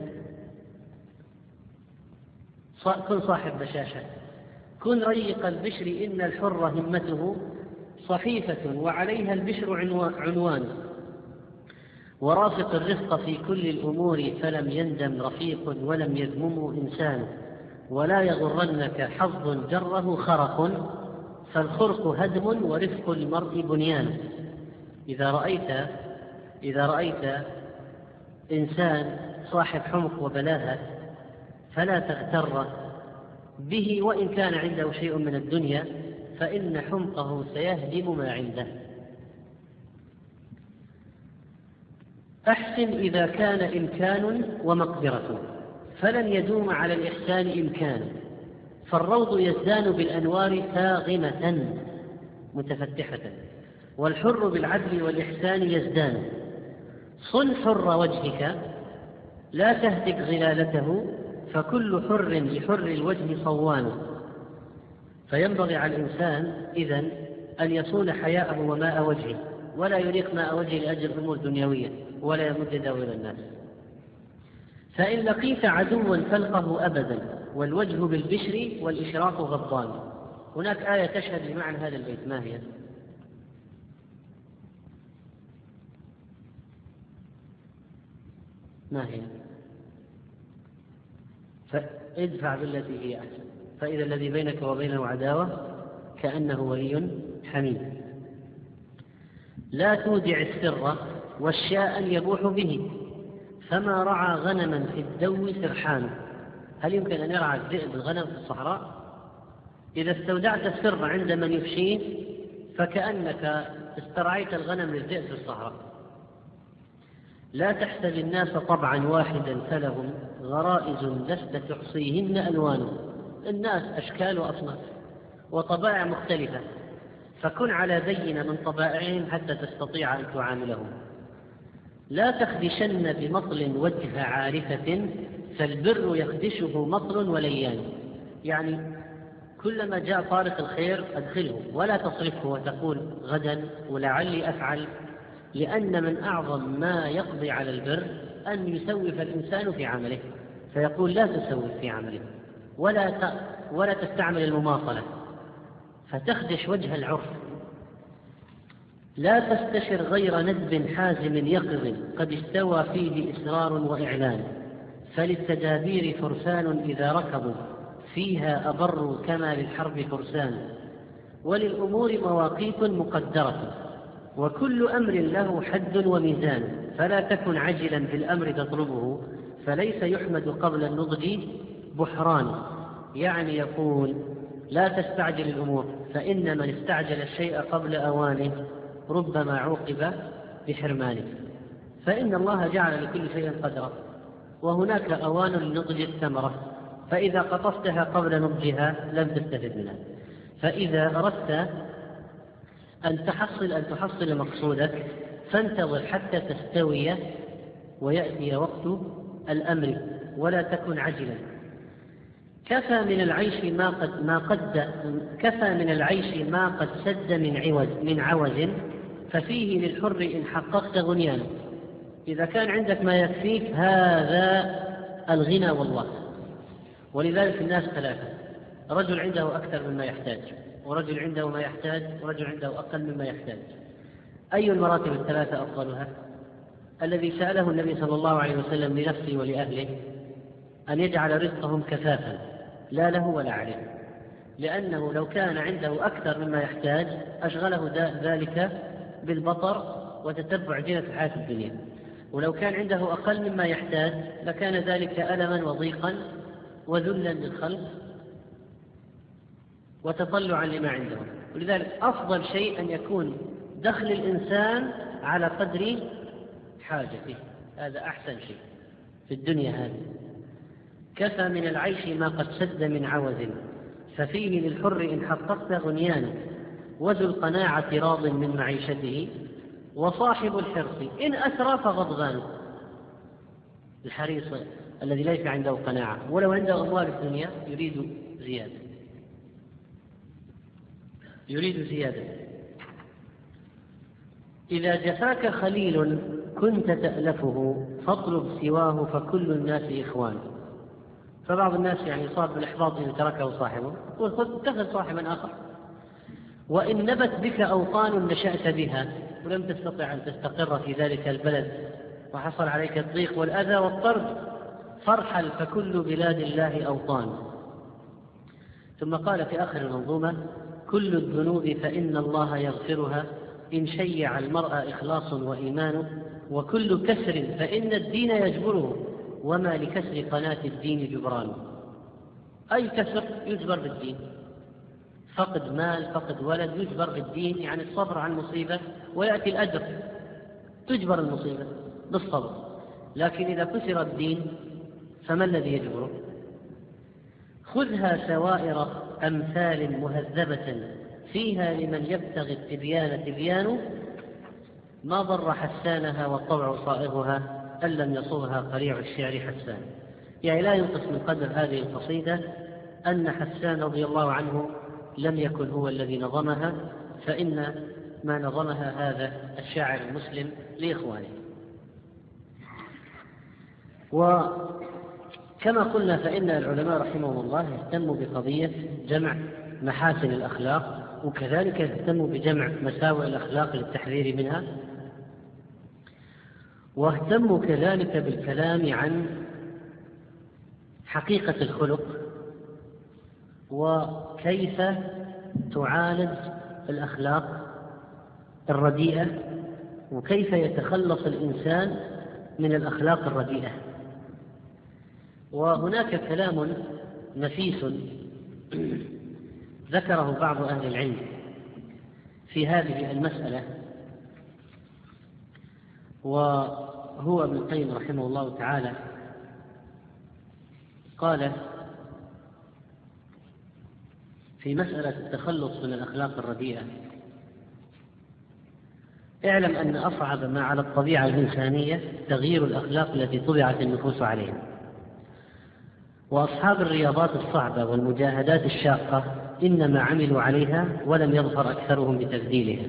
كن صاحب بشاشة. كن ريق البشر إن الحر همته صحيفة وعليها البشر عنوان. ورافق الرفق في كل الأمور فلم يندم رفيق ولم يذممه إنسان. ولا يغرنك حظ جره خرق فالخرق هدم ورفق المرء بنيان. إذا رأيت إذا رأيت إنسان صاحب حمق وبلاهة فلا تغتر به وإن كان عنده شيء من الدنيا، فإن حمقه سيهدم ما عنده. أحسن إذا كان إمكان ومقدرة فلن يدوم على الإحسان إمكان. فالروض يزدان بالأنوار ساغمة متفتحة والحر بالعدل والإحسان يزدان. صن حر وجهك لا تهتك غلالته فكل حر لحر الوجه صوان. فينبغي على الإنسان إذن أن يصون حياءه وماء وجهه، ولا يريق ماء وجهه لأجل أمور دنيوية ولا يمد يده إلى الناس. فإن لقيت عدوا فالقه أبدا والوجه بالبشر والإشراق غضان. هناك آية تشهد بمعنى هذا البيت، ما هي؟ ما هي؟ فادفع بالتي هي أحسن فإذا الذي بينك وبينه عداوة كأنه ولي حميم. لا تودع السر والشاء يبوح به فما رعى غنما في الدو سرحان. هل يمكن أن يرعى الذئب الغنم في الصحراء؟ إذا استودعت السر عند من يفشيه فكأنك استرعيت الغنم للذئب في الصحراء. لا تحسب الناس طبعا واحدا فلهم غرائز لست تحصيهن ألوان. الناس أشكال وأصناف وطبائع مختلفة، فكن على بين من طبائعهم حتى تستطيع أن تعاملهم. لا تخدشن بمطل وجه عارفة فالبر يخدشه مطل وليان. يعني كلما جاء طارق الخير أدخله ولا تصرفه وتقول غدا ولعلي أفعل، لأن من أعظم ما يقضي على البر أن يسوف الإنسان في عمله، فيقول لا تسوف في عمله ولا ت... ولا تستعمل المماطلة فتخدش وجه العرف. لا تستشر غير ندب حازم يقظ قد استوى فيه إسرار وإعلان. فللتدابير فرسان إذا ركضوا فيها أبر كما للحرب فرسان، وللأمور مواقيت مقدرة، وكل أمر له حد وميزان، فلا تكن عجلا في الأمر تطلبه، فليس يحمد قبل النضج بحران. يعني يقول لا تستعجل الأمور، فإن من استعجل الشيء قبل أوانه ربما عوقب بحرمانه، فإن الله جعل لكل شيء قدرا، وهناك أوان لنضج الثمرة، فإذا قطفتها قبل نضجها لم تستفد منها. فإذا أردت أن تحصل أن تحصل مقصودك فانتظر حتى تستوي ويأتي وقت الأمر، ولا تكن عجلا. كفى من العيش ما قد ما قد كفى من العيش ما قد سد من عوز من عوز ففيه للحر إن حققت غنيانه. إذا كان عندك ما يكفيك هذا الغنى والله. ولذلك الناس ثلاثة: رجل عنده أكثر مما يحتاج، ورجل عنده ما يحتاج، ورجل عنده أقل مما يحتاج. أي المراتب الثلاثة أفضلها؟ الذي سأله النبي صلى الله عليه وسلم لنفسه ولأهله أن يجعل رزقهم كفافا لا له ولا عليه، لأنه لو كان عنده أكثر مما يحتاج أشغله ذلك بالبطر وتتبع زينة الحياة الدنيا، ولو كان عنده أقل مما يحتاج لكان ذلك ألما وضيقا وذلا للخلق وتطلعا لما عنده. ولذلك أفضل شيء أن يكون دخل الإنسان على قدر حاجته، هذا أحسن شيء في الدنيا هذه. كفى من العيش ما قد سد من عوز ففيه للحر إن حققت غنيانه، وذو القناعة راض من معيشته، وصاحب الحرص إن أسرى فغضبان. الحريص الذي ليس عنده قناعة ولو عنده أموال الدنيا يريد زيادة يريد زيادة. إذا جفاك خليل كنت تألفه فاطلب سواه فكل الناس إخوان. فبعض الناس يعني صار بالإحباط إن تركه صاحبه، واتخذ صاحبا آخر. وإن نبت بك أوطان نشأت بها ولم تستطع أن تستقر في ذلك البلد وحصل عليك الضيق والأذى والطرد فارحل فكل بلاد الله أوطان. ثم قال في آخر المنظومة: كل الذنوب فإن الله يغفرها إن شيع المرء إخلاص وإيمان، وكل كسر فإن الدين يجبره وما لكسر قناة الدين جبران. أي كسر يجبر بالدين، فقد مال فقد ولد يجبر بالدين، يعني الصبر عن مصيبة ويأتي الأجر، تجبر المصيبة بالصبر. لكن إذا كسر الدين فما الذي يجبره؟ خذها سوائر أمثال مهذبة فيها لمن يبتغي التبيان تبيان، ما ضر حسانها والطبع صائغها أن لم يصغها قريع الشعر حسان. يعني لا ينقص من قدر هذه القصيدة أن حسان رضي الله عنه لم يكن هو الذي نظمها، فإن ما نظمها هذا الشاعر المسلم لإخوانه. وكما قلنا فإن العلماء رحمهم الله اهتموا بقضية جمع محاسن الأخلاق، وكذلك اهتموا بجمع مساوئ الأخلاق للتحذير منها، واهتموا كذلك بالكلام عن حقيقة الخلق وكيف تعالج الأخلاق الرديئة، وكيف يتخلص الإنسان من الأخلاق الرديئة. وهناك كلام نفيس ذكره بعض أهل العلم في هذه المسألة، وهو ابن القيم رحمه الله تعالى قال في مسألة التخلص من الأخلاق الرديئة: اعلم أن أصعب ما على الطبيعة الإنسانية تغيير الأخلاق التي طبعت النفوس عليها، وأصحاب الرياضات الصعبة والمجاهدات الشاقة إنما عملوا عليها ولم يظفر أكثرهم بتبديلها.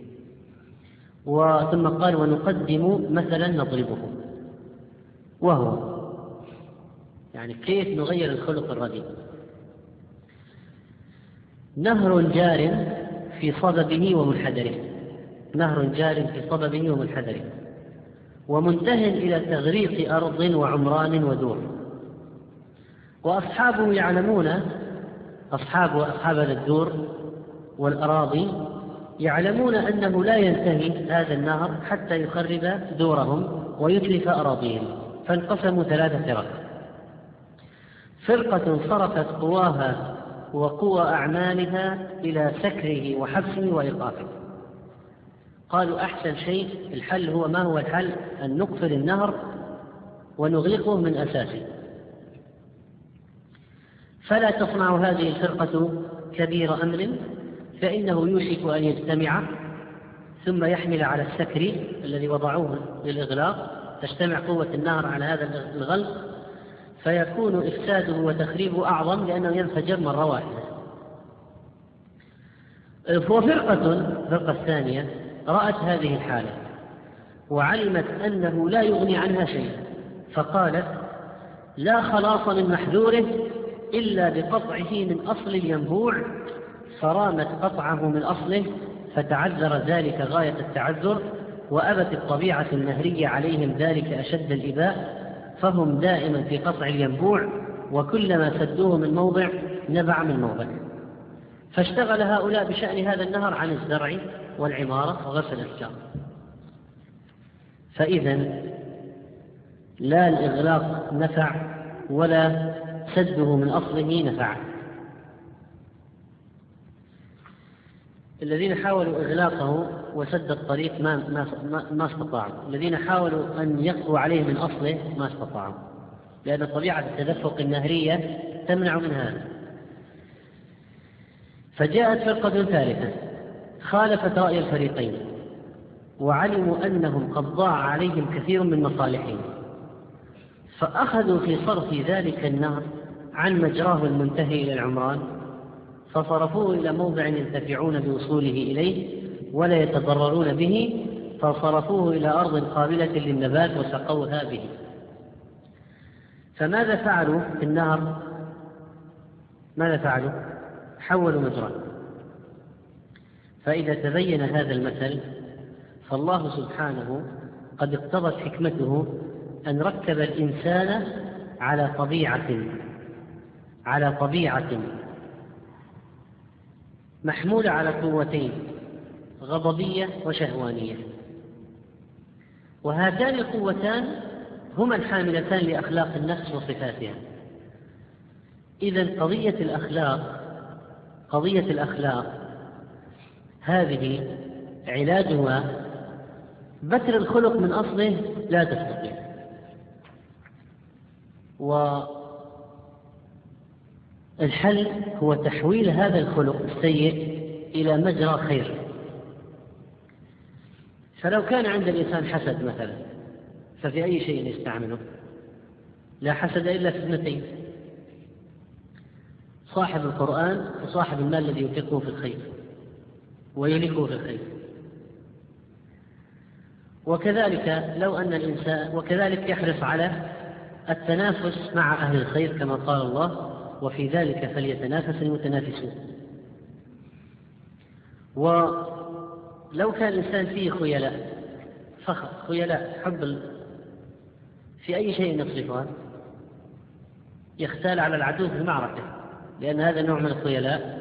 وثم قال: ونقدم مثلا نضربه، وهو يعني كيف نغير الخلق الرديء. نهر جار في صببه ومنحدره، نهر جار في صببه ومنحدره، ومنتهٍ إلى تغريق أرض وعمران ودور، وأصحابه يعلمون، أصحاب أصحاب الدور والأراضي يعلمون أنه لا ينتهي هذا النهر حتى يخرب دورهم ويتلف أراضيهم، فانقسموا ثلاثة فرق: فرقة صرفت قواها وقوى أعمالها إلى سكره وحبسه وإيقافه، قالوا أحسن شيء الحل هو ما هو الحل؟ أن نقفل النهر ونغلقه من أساسه. فلا تصنع هذه الفرقة كبير أمر، فإنه يوشك أن يجتمع ثم يحمل على السكر الذي وضعوه للإغلاق، تجتمع قوة النهر على هذا الغلق فيكون إفساده وتخريبه أعظم لأنه ينفجر مرة واحدة. وفرقة الفرقة الثانية رأت هذه الحالة وعلمت أنه لا يغني عنها شيء، فقالت: لا خلاص من محذوره إلا بقطعه من أصل الينبوع، فرامت قطعه من أصله فتعذر ذلك غاية التعذر، وأبت الطبيعة النهرية عليهم ذلك أشد الإباء، فهم دائما في قطع الينبوع، وكلما سدوه من موضع نبع من موضع. فاشتغل هؤلاء بشأن هذا النهر عن الزرع والعمارة وغسل الأشجار. فإذا لا الإغلاق نفع ولا سده من أصله نفع. الذين حاولوا إغلاقه وسد الطريق ما, ما, ما استطاعوا، الذين حاولوا أن يقضوا عليه من أصله ما استطاعوا، لأن طبيعة التدفق النهرية تمنع من هذا. فجاءت فرقة ثالثة خالفت رأي الفريقين، وعلموا أنهم قد ضاع عليهم كثير من مصالحهم، فأخذوا في صرف ذلك النهر عن مجراه المنتهي إلى العمران، فصرفوه إلى موضع ينتفعون بوصوله إليه ولا يتضررون به، فصرفوه إلى أرض قابلة للنبات وسقوها به. فماذا فعلوا في النهر؟ ماذا فعلوا؟ حولوا مجراه. فإذا تبين هذا المثل فالله سبحانه قد اقتضت حكمته أن ركب الإنسان على طبيعة على طبيعة محمولة على قوتين غضبية وشهوانية، وهاتان القوتان هما الحاملتان لأخلاق النفس وصفاتها. إذن قضية الأخلاق قضية الأخلاق هذه علاجها بتر الخلق من أصله لا تستطيع، والحل هو تحويل هذا الخلق السيء إلى مجرى خير. فلو كان عند الإنسان حسد مثلا ففي أي شيء يستعمله؟ لا حسد إلا في اثنتين: صاحب القرآن وصاحب المال الذي ينفقه في الخير ويهلكه في الخير. وكذلك لو أن الإنسان وكذلك يحرص على التنافس مع أهل الخير كما قال الله: وفي ذلك فليتنافس المتنافسون. ولو كان الإنسان فيه خيلاء فخر خيلاء حب في أي شيء يصرفها، يختال على العدو في المعركة، لأن هذا نوع من الخيلاء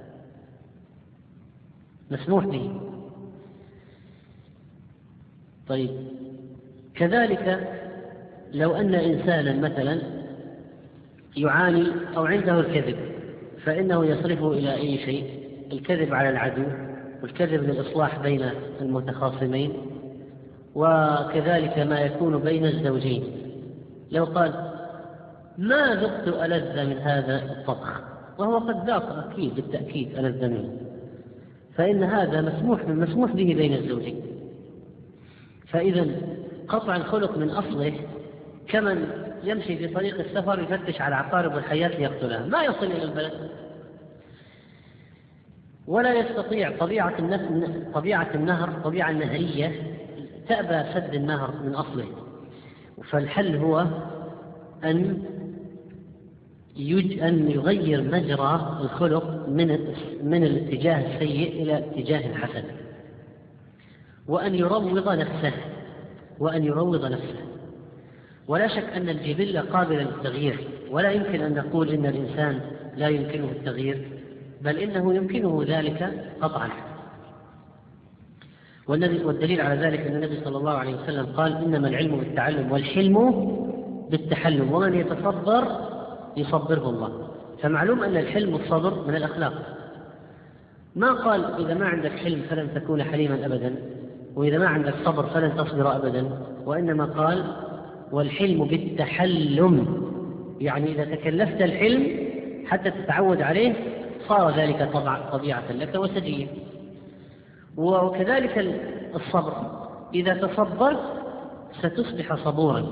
مسموح به. طيب كذلك لو أن إنسانا مثلا يعاني أو عنده الكذب فإنه يصرفه إلى أي شيء: الكذب على العدو، والكذب للإصلاح بين المتخاصمين، وكذلك ما يكون بين الزوجين. لو قال: ما ذقت ألذ من هذا الطبخ، وهو قد ذاق أكيد بالتأكيد ألذ منه، فإن هذا مسموح مسموح به بين الزوجين. فإذا قطع الخلق من أصله كمن يمشي في طريق السفر يفتش على العقارب والحيات ليقتلها، ما يصل إلى البلد، ولا يستطيع. طبيعة النفس طبيعة النهر طبيعة نهرية تأبى سد النهر من أصله. فالحل هو أن أن يغير مجرى الخلق من من الاتجاه السيء إلى اتجاه الحسن، وأن يروض نفسه وأن يروض نفسه ولا شك أن الجبلة قابلة للتغيير، ولا يمكن أن نقول إن الإنسان لا يمكنه التغيير، بل إنه يمكنه ذلك قطعا. والدليل على ذلك أن النبي صلى الله عليه وسلم قال: إنما العلم بالتعلم والحلم بالتحلم، ومن يتصبر يصبره الله. فمعلوم أن الحلم والصبر من الأخلاق. ما قال إذا ما عندك حلم فلن تكون حليما أبدا، وإذا ما عندك صبر فلن تصبر أبدا، وإنما قال: والحلم بالتحلم، يعني إذا تكلفت الحلم حتى تتعود عليه صار ذلك طبيعة لك وسجية. وكذلك الصبر، إذا تصبرت ستصبح صبورا.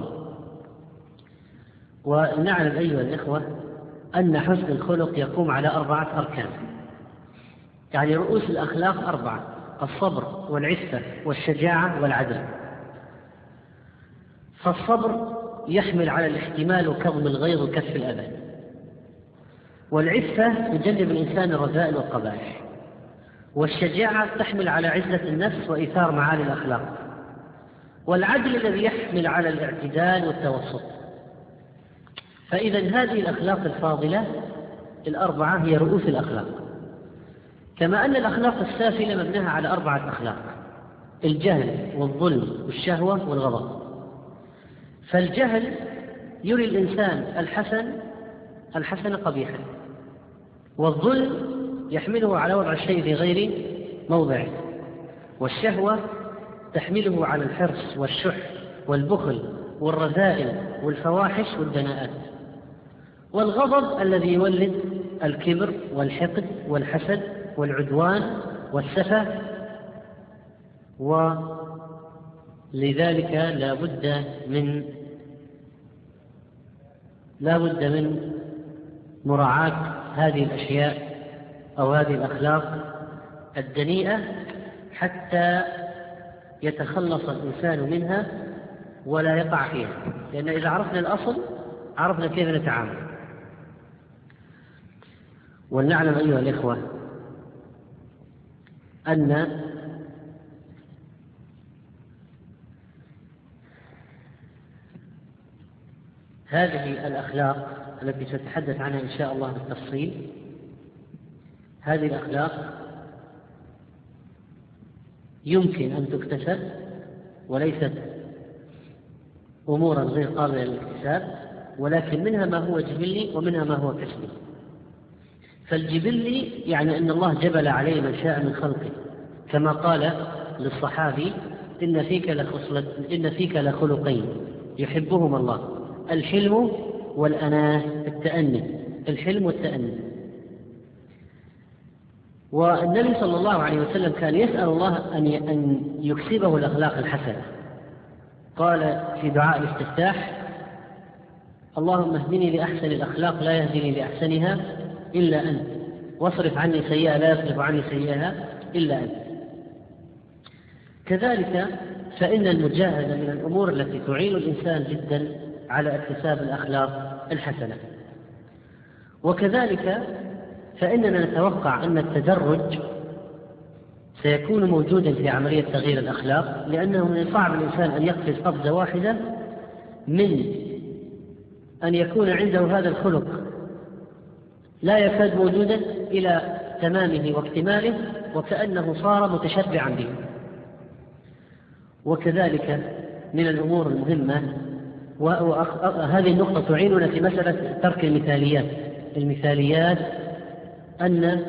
ونعلم أيها الإخوة أن حسن الخلق يقوم على أربعة أركان، يعني رؤوس الأخلاق أربعة: الصبر والعفة والشجاعة والعدل. فالصبر يحمل على الاحتمال وكظم الغيظ وكف الأذى، والعفة تجنب الإنسان الرذائل والقبائح، والشجاعة تحمل على عزة النفس وإيثار معالي الأخلاق، والعدل الذي يحمل على الاعتدال والتوسط. فإذا هذه الأخلاق الفاضلة الأربعة هي رؤوس الأخلاق. كما أن الأخلاق السافلة مبناها على أربعة أخلاق: الجهل والظلم والشهوة والغضب. فالجهل يري الإنسان الحسن الحسن قبيحا، والظلم يحمله على وضع الشيء في غير موضعه، والشهوة تحمله على الحرص والشح والبخل والرذائل والفواحش والدناءات، والغضب الذي يولد الكبر والحقد والحسد والعدوان والسفه. ولذلك لا بد من لا بد من مراعاة هذه الأشياء أو هذه الأخلاق الدنيئة حتى يتخلص الإنسان منها ولا يقع فيها، لأن إذا عرفنا الأصل عرفنا كيف نتعامل. ولنعلم أيها الإخوة أن هذه الأخلاق التي سنتحدث عنها إن شاء الله بالتفصيل، هذه الأخلاق يمكن أن تكتسب وليست أمورا غير قابلة للاكتساب، ولكن منها ما هو جبلي ومنها ما هو كسبي. فالجبلي يعني أن الله جبل عليه من شاء من خلقه، كما قال للصحابي: إن فيك لخصلة إن فيك لخلقين يحبهما الله: الحلم والأناة، التأني، الحلم والتأني. والنبي صلى الله عليه وسلم كان يسأل الله أن يكسبه الأخلاق الحسنة. قال في دعاء الاستفتاح: اللهم اهدني لأحسن الأخلاق لا يهدني لأحسنها إلا أنت، واصرف عني سيئة لا يصرف عني سيئها إلا أنت. كذلك فإن المجاهدة من الأمور التي تعين الإنسان جدا على اكتساب الأخلاق الحسنة. وكذلك فإننا نتوقع أن التدرج سيكون موجودا في عملية تغيير الأخلاق، لأنه من صعب الإنسان أن يقفز قفزة واحدة من أن يكون عنده هذا الخلق لا يكاد موجودا إلى تمامه واكتماله وكأنه صار متشبعا به. وكذلك من الأمور المهمة، وهذه النقطة تعيننا في مسألة ترك المثاليات المثاليات أن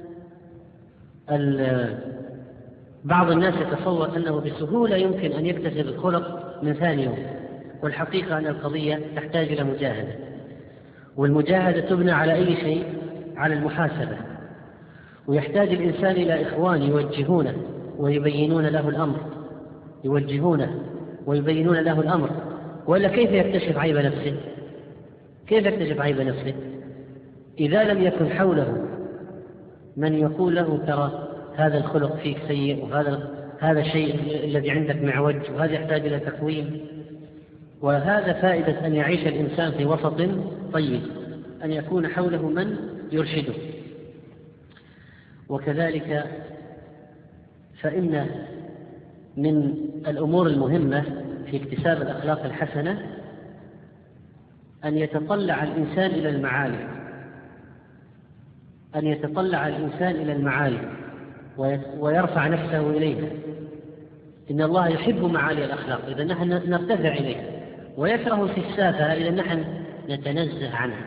بعض الناس يتصور أنه بسهولة يمكن أن يكتسب الخلق من ثاني يوم، والحقيقة أن القضية تحتاج إلى مجاهدة، والمجاهدة تبنى على أي شيء؟ على المحاسبة. ويحتاج الإنسان إلى إخوان يوجهونه ويبينون له الأمر يوجهونه ويبينون له الأمر وإلا كيف يكتشف عيب نفسه؟ كيف يكتشف عيب نفسه إذا لم يكن حوله من يقول له: ترى هذا الخلق فيك سيء، وهذا هذا الشيء الذي عندك معوج، وهذا يحتاج إلى تقويم. وهذا فائدة أن يعيش الإنسان في وسط طيب، أن يكون حوله من يرشده. وكذلك فإن من الأمور المهمة في اكتساب الأخلاق الحسنة أن يتطلع الإنسان إلى المعالي، أن يتطلع الإنسان إلى المعالي ويرفع نفسه إليها. إن الله يحب معالي الأخلاق إذا نحن نرتفع إليها، ويكره في السافة إذا نحن نتنزه عنها.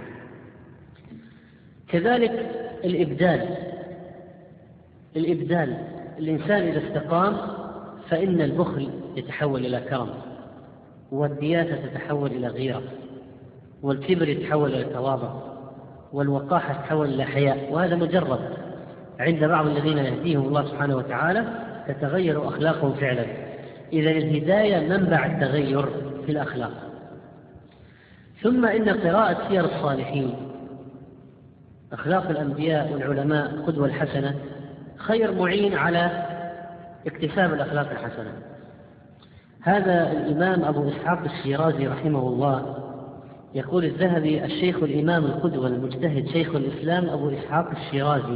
كذلك الإبدال، الإبدال الإنسان إذا استقام فإن البخل يتحول إلى كرم، والدياثة تتحول إلى غيرة، والكبر يتحول إلى تواضع، والوقاحة تتحول إلى حياء. وهذا مجرد عند بعض الذين يهديهم الله سبحانه وتعالى تتغير أخلاقهم فعلا. إذا الهداية منبع التغير في الأخلاق. ثم إن قراءة سير الصالحين، أخلاق الأنبياء والعلماء، القدوة الحسنة، خير معين على اكتساب الأخلاق الحسنة. هذا الإمام أبو إسحاق الشيرازي رحمه الله يقول الذهبي: الشيخ الإمام القدوة المجتهد شيخ الإسلام أبو إسحاق الشيرازي.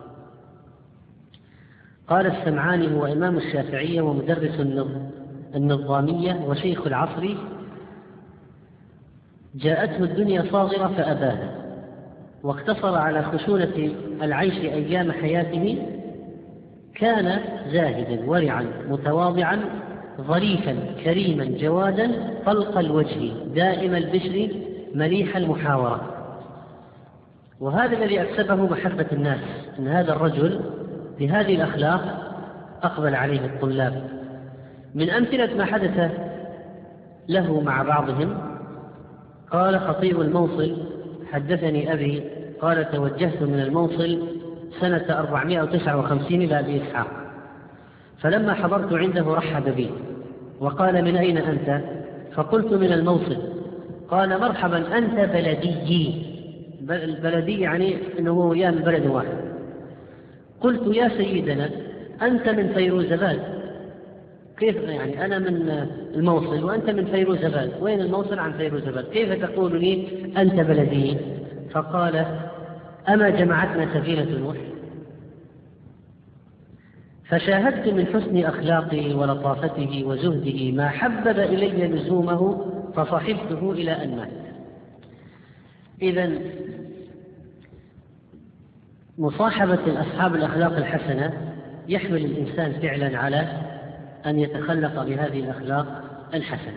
قال السمعاني: هو إمام الشافعية ومدرس النظامية وشيخ العصر، جاءته الدنيا صاغرة فأباها، واقتصر على خشونة العيش أيام حياته. كان زاهدا ورعا متواضعا ظريفا كريما جوادا طلق الوجه دائم البشر مليح المحاورة. وهذا الذي أكسبه محبة الناس، أن هذا الرجل بهذه الأخلاق أقبل عليه الطلاب. من أمثلة ما حدث له مع بعضهم: قال خطيب الموصل: حدثني أبي قال توجهت من الموصل سنة أربعمائة وتسعة وخمسين إلى أبي إسحاق، فلما حضرت عنده رحب بي وقال: من أين أنت؟ فقلت: من الموصل. قال: مرحبا، أنت بلدي. البلدي يعني أنه يا من بلد واحد. قلت: يا سيدنا، أنت من فيروزباد. كيف يعني أنا من الموصل وأنت من فيروزباد؟ وين الموصل عن فيروزباد؟ كيف تقول لي أنت بلدي؟ فقال: أما جمعتنا سفينة نوح؟ فشاهدت من حسن أخلاقه ولطافته وزهده ما حبب إلي لزومه، فصحبته إلى أن مات. إذن مصاحبة أصحاب الأخلاق الحسنة يحمل الإنسان فعلا على أن يتخلق بهذه الأخلاق الحسنة.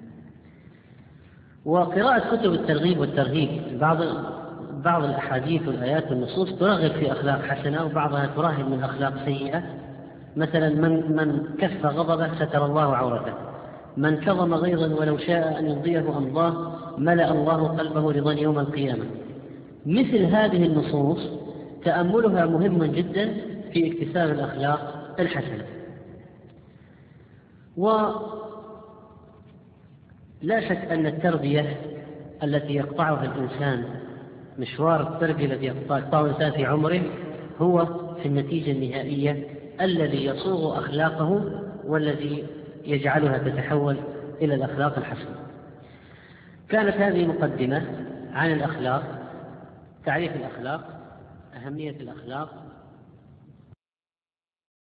وقراءة كتب الترغيب والترهيب، بعض بعض الأحاديث والآيات والنصوص ترغب في أخلاق حسنة، وبعضها تراهب من أخلاق سيئة. مثلا: من من كف غضبه ستر الله عورته، من كظم غيظا ولو شاء أن يرضيه أمضاه، ملأ الله قلبه رضا يوم القيامة. مثل هذه النصوص تأملها مهم جدا في اكتساب الأخلاق الحسنة. ولا شك أن التربية التي يقطعها الإنسان، مشوار التربية الذي يقطعه الإنسان في عمره، هو في النتيجة النهائية الذي يصوغ أخلاقه والذي يجعلها تتحول إلى الأخلاق الحسنة. كانت هذه مقدمة عن الأخلاق، تعريف الأخلاق، أهمية الأخلاق،